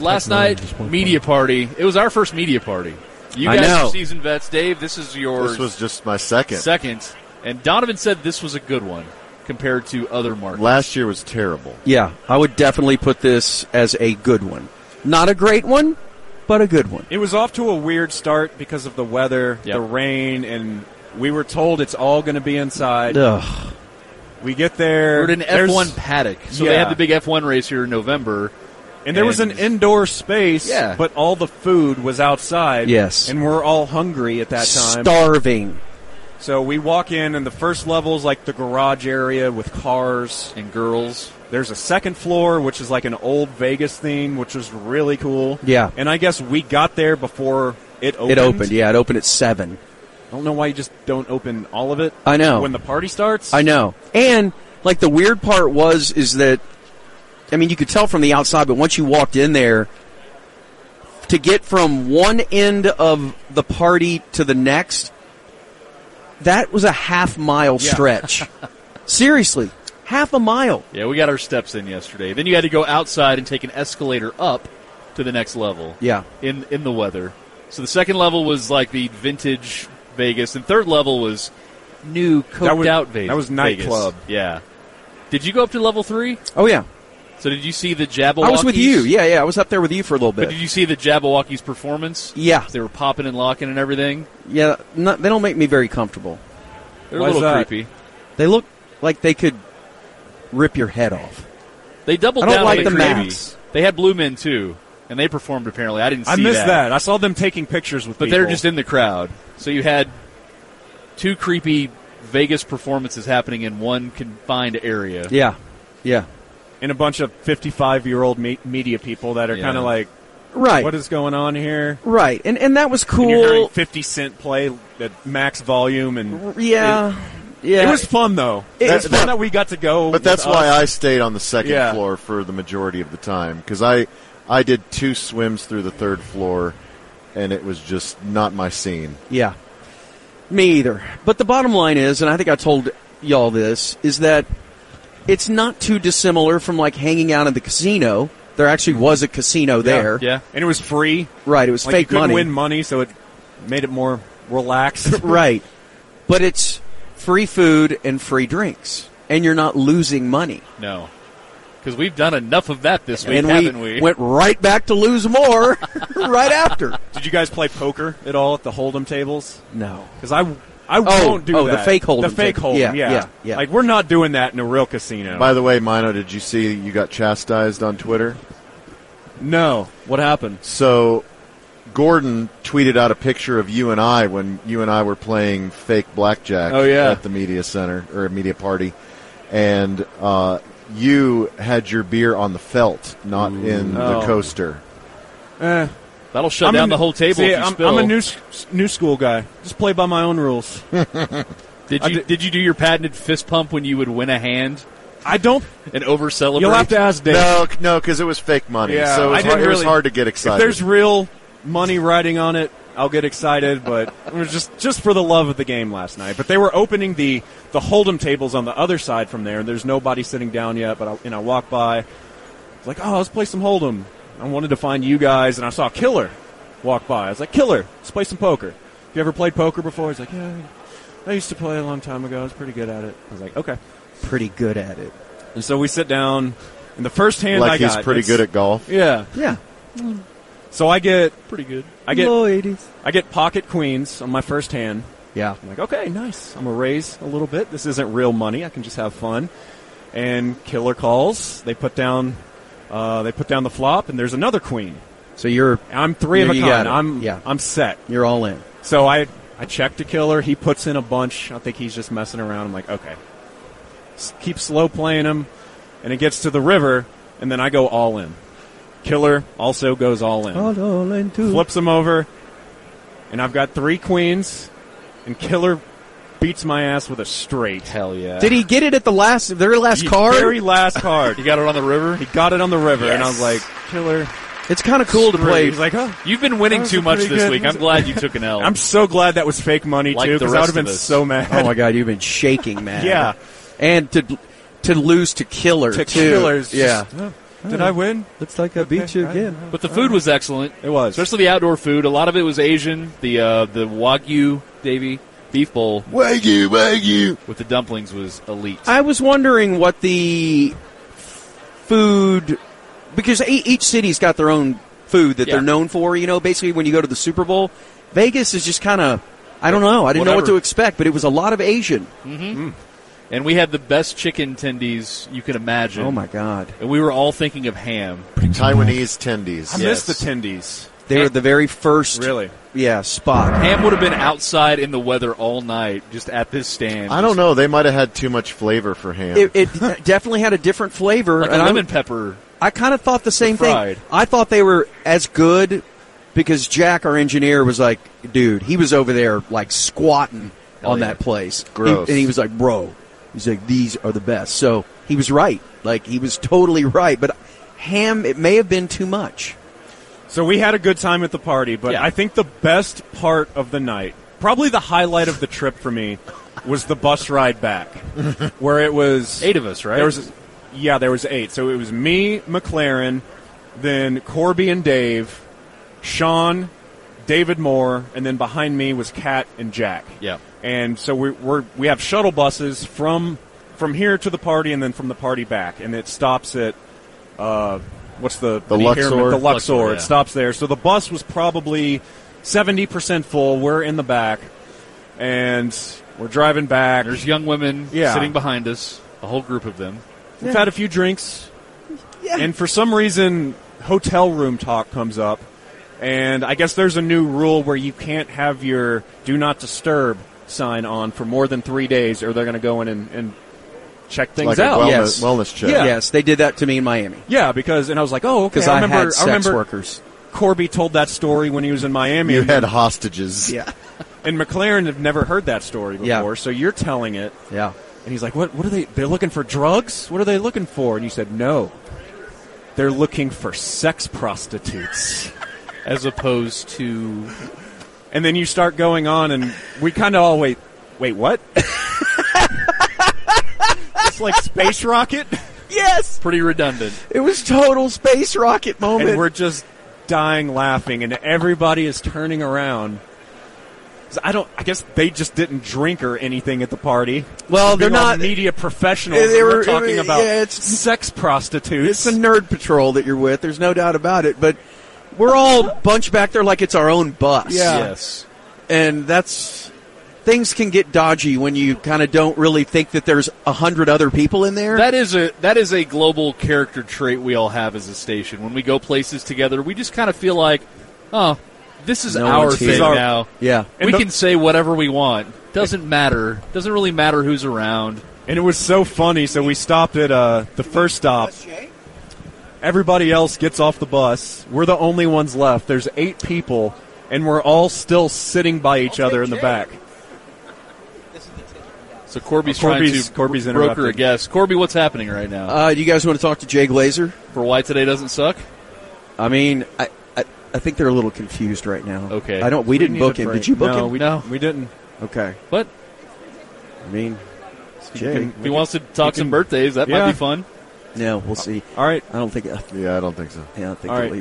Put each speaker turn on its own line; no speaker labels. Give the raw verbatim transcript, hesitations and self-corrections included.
Last night, media party. It was our first media party. You
I
guys
know.
are seasoned vets. Dave, this is yours.
This was just my second.
Second. And Donovan said this was a good one compared to other markets.
Last year was terrible.
Yeah, I would definitely put this as a good one. Not a great one, but a good one.
It was off to a weird start because of the weather,
Yep.
the rain, and we were told it's all going to be inside.
Ugh.
We get there.
We're at an
there's-
F one paddock. So
Yeah.
they had the big F one race here in November.
And there was an
And-
indoor space,
Yeah.
but all the food was outside.
Yes.
And we're all hungry at that time.
Starving.
So we walk in, and the first level is like the garage area with cars.
And girls.
There's a second floor, which is like an old Vegas theme, which was really cool.
Yeah.
And I guess we got there before it opened.
It opened, yeah. It opened at seven.
I don't know why you just don't open all of it.
I know.
When the party starts.
I know. And, like, the weird part was, is that, I mean, you could tell from the outside, but once you walked in there, to get from one end of the party to the next, that was a half mile
Yeah.
stretch. Seriously. Half a mile.
Yeah, we got our steps in yesterday. Then you had to go outside and take an escalator up to the next level.
Yeah.
In in the weather. So the second level was like the vintage Vegas, and third level was new coked
That was-
out Vegas.
that was nightclub.
Vegas. Yeah. Did you go up to level three?
Oh, yeah.
So did you see the Jabberwockies?
I was with you. Yeah, yeah. I was up there with you for a little
But
bit.
did you see the Jabberwockies performance?
Yeah.
They were popping and locking and everything.
Yeah, not, they don't make me very comfortable.
They're a
Why is
little
that?
creepy.
They look like they could rip your head off.
They doubled
I don't
down
like
on
the
creepy.
masks.
They had Blue Men too, and they performed apparently. I didn't see
I missed
that.
that. I saw them taking pictures with
But
people.
they're just in the crowd. So you had two creepy Vegas performances happening in one confined area.
Yeah, yeah.
And a bunch of fifty-five-year-old me- media people that are
Yeah.
kind of like,
Right,
what is going on here?
right. And and that was
And you're hearing
cool.
fifty Cent play at max volume. and
Yeah,
It,
yeah.
it was fun, though.
It-
It's fun that we got to go.
But that's
with
why
us.
I stayed on the second
Yeah.
floor for the majority of the time, because I, I did two swims through the third floor, and it was just not my scene.
Yeah. Me either. But the bottom line is, and I think I told y'all this, is that it's not too dissimilar from like hanging out in the casino. There actually was a casino there.
Yeah.
And it was free.
Right, it was
Like, you
fake
couldn't
money.
win money, so it made it more relaxed.
Right. But it's free food and free drinks. And you're not losing money.
No. Because we've done enough of that this week,
and
haven't
we,
we?
went right back to lose more right after.
Did you guys play poker at all at the Hold'em tables?
No.
Because I, I won't do
oh, the
that.
fake Hold'em
The fake
table.
Hold'em,
Yeah,
yeah,
yeah, yeah.
Like, we're not doing that in a real casino.
By the way, Mino, did you see you got chastised on Twitter?
no. What happened?
So Gordon tweeted out a picture of you and I when you and I were playing fake blackjack
Oh, yeah.
at the media center or a media party, and uh, you had your beer on the felt, not in the
Oh.
coaster.
Eh.
That'll shut
I'm
down
a-
the whole table
see,
if you
I'm,
spill.
I'm a new s- new school guy. Just play by my own rules.
did
I
you
did-
did you do your patented fist pump when you would win a hand
I don't.
and over celebrate?
You'll have to ask Dave.
No, no, because it was fake money,
Yeah,
so it was,
I didn't
hard, it was
really-
hard to get
If
excited.
there's real money riding on it, I'll get excited. But it was just just for the love of the game last night. But they were opening the the Hold'em tables on the other side from there, and there's nobody sitting down yet. But I, and I walked by, I was like, oh, let's play some Hold'em. I wanted to find you guys, and I saw Killer walk by. I was like, Killer, let's play some poker. Have you ever played poker before? He's like, yeah, I used to play a long time ago. I was pretty good at it. I was like, okay.
Pretty good at it.
And so we sit down, and the first hand
like
I
he's
got,
pretty
it's-
good at golf.
Yeah.
Yeah.
So I get
Pretty good.
I get
Ladies.
I get pocket queens on my first hand.
Yeah.
I'm like, okay, nice. I'm going to raise a little bit. This isn't real money. I can just have fun. And Killer calls. They put down uh, they put down the flop, and there's another queen.
So you're
I'm three of
You-
a
you got
kind.
it.
I'm
Yeah.
I'm set.
you're all in.
So I I check to Killer. He puts in a bunch. I think he's just messing around. I'm like, okay. S- keep slow playing him, and it gets to the river, and then I go all in. Killer also goes all in.
all in too.
Flips him over, and I've got three queens, and Killer beats my ass with a straight.
Hell yeah.
Did he get it at the last, their last
The
card?
Very last card.
You got it on the river?
He got it on the river, and I was
Yes.
like, Killer.
It's kind of cool to
straight.
play.
He's like, oh.
You've been winning
That was
too
a
much
pretty
this
good-
week. I'm glad you took an L.
I'm so glad that was fake money,
Like
too,
the
because I would
rest
have been
of us.
so mad.
Oh my God, you've been shaking, man.
Yeah.
And to to lose to Killer
To
too.
Killer's
Yeah.
just- Did I win?
Looks like I beat you again.
But the food was excellent.
It was.
Especially the outdoor food. A lot of it was Asian. The uh, the Wagyu, Davey, beef bowl
Wagyu, Wagyu.
with the dumplings was elite.
I was wondering what the food, because e- each city's got their own food that
Yeah.
they're known for. You know, basically when you go to the Super Bowl, Vegas is just kind of, I don't know. I didn't know what
Whatever.
to expect, but it was a lot of Asian.
And we had the best chicken tendies you can imagine.
Oh my God.
And we were all thinking of ham.
Taiwanese tendies.
I
Yes.
missed the tendies.
They were the very first,
Really?
yeah, spot.
Ham would have been outside in the weather all night, just at this stand.
I don't know. They might have had too much flavor for ham.
It, it definitely had a different flavor.
Like a
and I-
lemon pepper.
I kind of thought the same thing.
fried.
I thought they were as good because Jack, our engineer, was like, dude, he was over there like squatting
Hell
on
yeah.
that place.
Gross.
He- and he was like, bro, he's like, these are the best. So he was right. Like, he was totally right. But ham, it may have been too much.
So we had a good time at the party, but
Yeah.
I think the best part of the night, probably the highlight of the trip for me, was the bus ride back, where it was
Eight of us, right?
There was, yeah, there was eight. So it was me, McLaren, then Corby and Dave, Sean, David Moore, and then behind me was Kat and Jack.
Yeah.
And so we we're, we have shuttle buses from from here to the party, and then from the party back, and it stops at uh, what's the
The
the
Luxor?
The Luxor.
Luxor, yeah.
It stops there. So the bus was probably seventy percent full. We're in the back, and we're driving back.
There's young women
Yeah.
sitting behind us, a whole group of them.
We've had a few drinks.
Yeah.
And for some reason, hotel room talk comes up. And I guess there's a new rule where you can't have your do not disturb sign on for more than three days, or they're going to go in and, and check things
like
out.
a wellness,
Yes.
wellness check.
Yeah.
Yes, they did that to me in Miami.
Yeah, because, and I was like, oh, okay.
Because
I
I,
remember,
had sex
I remember
workers.
Corby told that story when he was in Miami.
You
and,
had hostages.
Yeah.
and McLaren had never heard that story before,
Yeah.
so you're telling it.
Yeah.
And he's like, what, what are they, they're looking for drugs? What are they looking for? And you said, no. They're looking for sex prostitutes.
As opposed to
And then you start going on, and we kind of all wait. Wait, what? It's like Space Rocket,
Yes.
pretty redundant.
It was total space rocket moment.
and we're just dying laughing, and everybody is turning around. I don't. I guess they just didn't drink or anything at the party.
Well, they're
Being all
not-
media professionals.
They- they
and
were-
we're talking
uh,
about
yeah, it's-
sex prostitutes.
It's a nerd patrol that you're with. There's no doubt about it. But we're all bunched back there like it's our own bus.
Yeah.
Yes.
And that's things can get dodgy when you kind of don't really think that there's a hundred other people in there.
That is a that is a global character trait we all have as a station. When we go places together, we just kind of feel like, oh, this is
No
our
one's
thing
here.
now.
yeah.
And
we
the-
can say whatever we want. Doesn't matter. Doesn't really matter who's around.
And it was so funny. So we stopped at uh, the first stop. Everybody else gets off the bus. We're the only ones left. There's eight people, and we're all still sitting by each other in the back.
So Corby's,
Corby's-
trying to
Corby's
broker a
interrupted.
guess. Corby, what's happening right now?
Uh, do you guys want to talk to Jay Glazer?
For why today doesn't suck?
I mean, I, I I think they're a little confused right now.
Okay.
I don't. We, didn't
need
book
a
him.
break.
Did you book
no,
him?
We,
No.
we didn't.
Okay.
But
I mean, it's Jay.
can-
if he wants to talk
can-
some birthdays, that might
Yeah.
be fun.
No, we'll see.
All right.
I don't think. Uh,
Yeah, I don't think so.
yeah, I don't think
All
they'll
right.